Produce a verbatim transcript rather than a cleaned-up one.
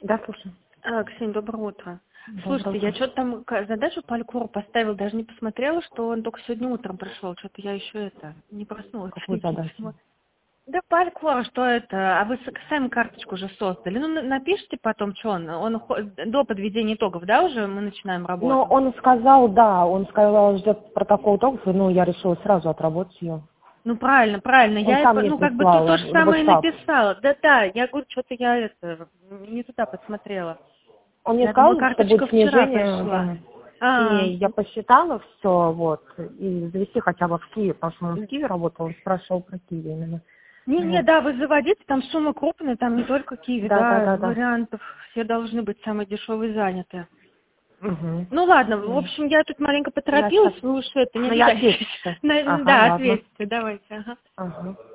Да, слушай. А, Ксения, доброе утро. Доброе Слушайте, утро. я что-то там ка- задачу по Алькуру поставила, даже не посмотрела, что он только сегодня утром пришел. Что-то я еще это не проснулась. Какую задачу? Да по Алькуру, что это? А вы с- сами карточку уже создали. Ну, на- напишите потом, что он. Он хо- до подведения итогов, да, уже мы начинаем работу? Ну, он сказал, да, он сказал, ждет протокол итогов, и, ну, я решила сразу отработать ее. Ну, правильно, правильно. Он Я, сам это, мне ну, как бы прислал тут то же в самое и WhatsApp. написала. Да-да, я говорю, что-то я это, не туда посмотрела. Он мне Я думаю, сказал, что карточка будет вчера снижение, пришла. да. А, И я посчитала все, вот, и завести хотя бы в Киеве, потому что он в Киеве работал, он спрашивал про Киев именно. Не-не, Вот. да, вы заводите, там сумма крупная, там не только киви, Да, да, да, да, да. вариантов, все должны быть самые дешевые заняты. Угу. Ну ладно, в общем, я тут маленько Я поторопилась, сейчас... вы уж это не Ну, я обижайтесь. ответчу. На- Ага, Да, ладно. ответьте, давайте, ага. Ага.